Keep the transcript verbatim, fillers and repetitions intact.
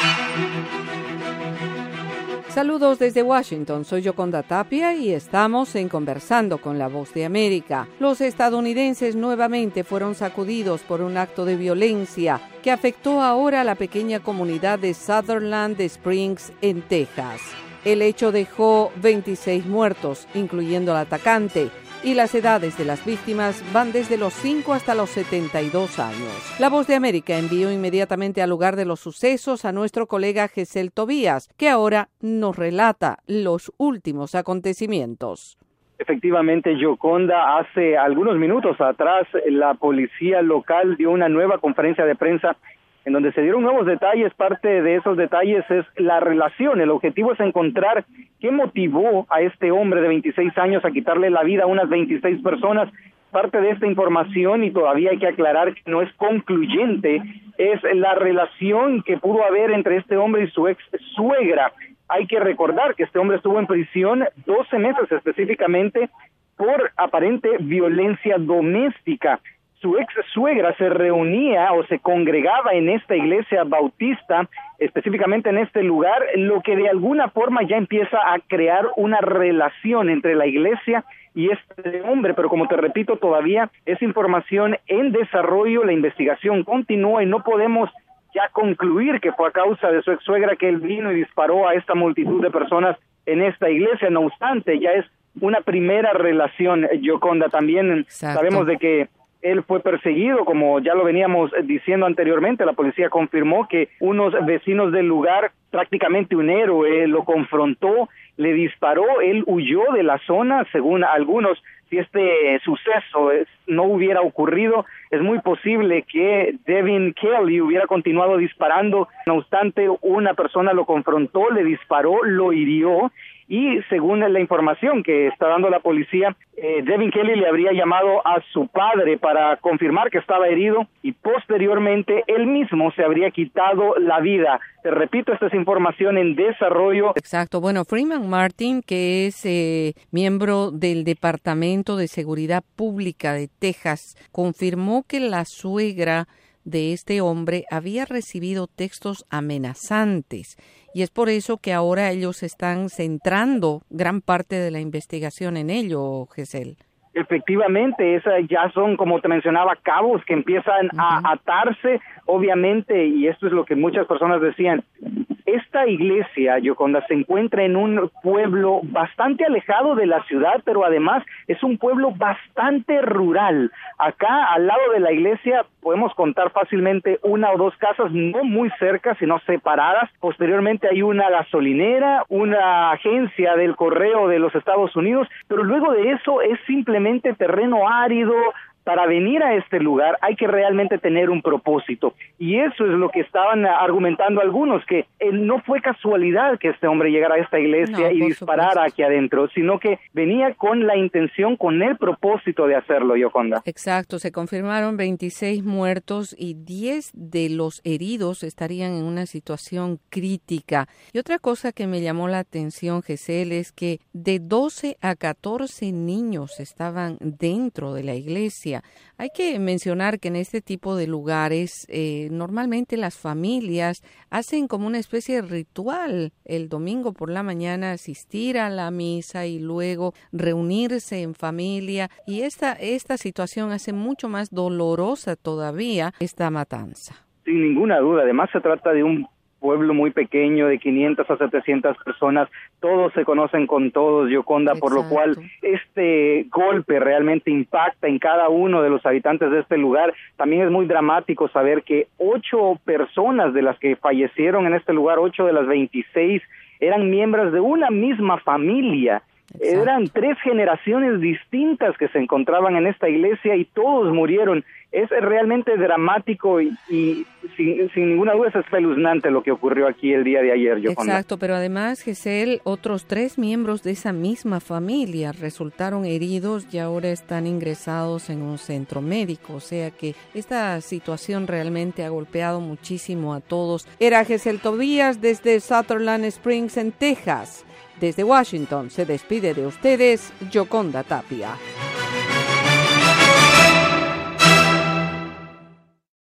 Saludos desde Washington, soy Yoconda Tapia y estamos en Conversando con la Voz de América. Los estadounidenses nuevamente fueron sacudidos por un acto de violencia que afectó ahora a la pequeña comunidad de Sutherland Springs en Texas. El hecho dejó veintiséis muertos, incluyendo al atacante, y las edades de las víctimas van desde los cinco hasta los setenta y dos años. La Voz de América envió inmediatamente al lugar de los sucesos a nuestro colega Gesell Tobías, que ahora nos relata los últimos acontecimientos. Efectivamente, Yoconda, hace algunos minutos atrás la policía local dio una nueva conferencia de prensa en donde se dieron nuevos detalles. Parte de esos detalles es la relación. El objetivo es encontrar qué motivó a este hombre de veintiséis años a quitarle la vida a unas veintiséis personas. Parte de esta información, y todavía hay que aclarar que no es concluyente, es la relación que pudo haber entre este hombre y su ex suegra. Hay que recordar que este hombre estuvo en prisión doce meses específicamente por aparente violencia doméstica. Su ex suegra se reunía o se congregaba en esta iglesia bautista, específicamente en este lugar, lo que de alguna forma ya empieza a crear una relación entre la iglesia y este hombre, pero como te repito, todavía es información en desarrollo, la investigación continúa y no podemos ya concluir que fue a causa de su ex suegra que él vino y disparó a esta multitud de personas en esta iglesia. No obstante, ya es una primera relación, Yoconda. También Exacto. Sabemos de que él fue perseguido, como ya lo veníamos diciendo anteriormente. La policía confirmó que unos vecinos del lugar, prácticamente un héroe, lo confrontó, le disparó, él huyó de la zona. Según algunos, si este suceso es, no hubiera ocurrido, es muy posible que Devin Kelley hubiera continuado disparando. No obstante, una persona lo confrontó, le disparó, lo hirió. Y según la información que está dando la policía, eh, Devin Kelley le habría llamado a su padre para confirmar que estaba herido y posteriormente él mismo se habría quitado la vida. Te repito, esta es información en desarrollo. Exacto. Bueno, Freeman Martin, que es eh, miembro del Departamento de Seguridad Pública de Texas, confirmó que la suegra de este hombre había recibido textos amenazantes y es por eso que ahora ellos están centrando gran parte de la investigación en ello, Gesell. Efectivamente, esas ya son, como te mencionaba, cabos que empiezan uh-huh. a atarse, obviamente, y esto es lo que muchas personas decían. Esta iglesia, Yoconda, se encuentra en un pueblo bastante alejado de la ciudad, pero además es un pueblo bastante rural. Acá, al lado de la iglesia, podemos contar fácilmente una o dos casas, no muy cerca, sino separadas. Posteriormente hay una gasolinera, una agencia del correo de los Estados Unidos, pero luego de eso es simplemente terreno árido. Para venir a este lugar hay que realmente tener un propósito, y eso es lo que estaban argumentando algunos, que eh, no fue casualidad que este hombre llegara a esta iglesia no, y disparara supuesto. aquí adentro, sino que venía con la intención, con el propósito de hacerlo, Yoconda. Exacto, se confirmaron veintiséis muertos y diez de los heridos estarían en una situación crítica. Y otra cosa que me llamó la atención, Gesell, es que de doce a catorce niños estaban dentro de la iglesia. Hay que mencionar que en este tipo de lugares eh, normalmente las familias hacen como una especie de ritual el domingo por la mañana, asistir a la misa y luego reunirse en familia, y esta, esta situación hace mucho más dolorosa todavía esta matanza. Sin ninguna duda, además se trata de un pueblo muy pequeño de quinientas a setecientas personas, todos se conocen con todos, Yoconda, Exacto. por lo cual este golpe realmente impacta en cada uno de los habitantes de este lugar. También es muy dramático saber que ocho personas de las que fallecieron en este lugar, ocho de las veintiséis, eran miembros de una misma familia. Exacto. Eran tres generaciones distintas que se encontraban en esta iglesia y todos murieron. Es realmente dramático y, y sin, sin ninguna duda es espeluznante lo que ocurrió aquí el día de ayer, Yoconda. Exacto, pero además, Gesell, otros tres miembros de esa misma familia resultaron heridos y ahora están ingresados en un centro médico. O sea que esta situación realmente ha golpeado muchísimo a todos. Era Gesell Tobías desde Sutherland Springs, en Texas. Desde Washington se despide de ustedes Yoconda Tapia.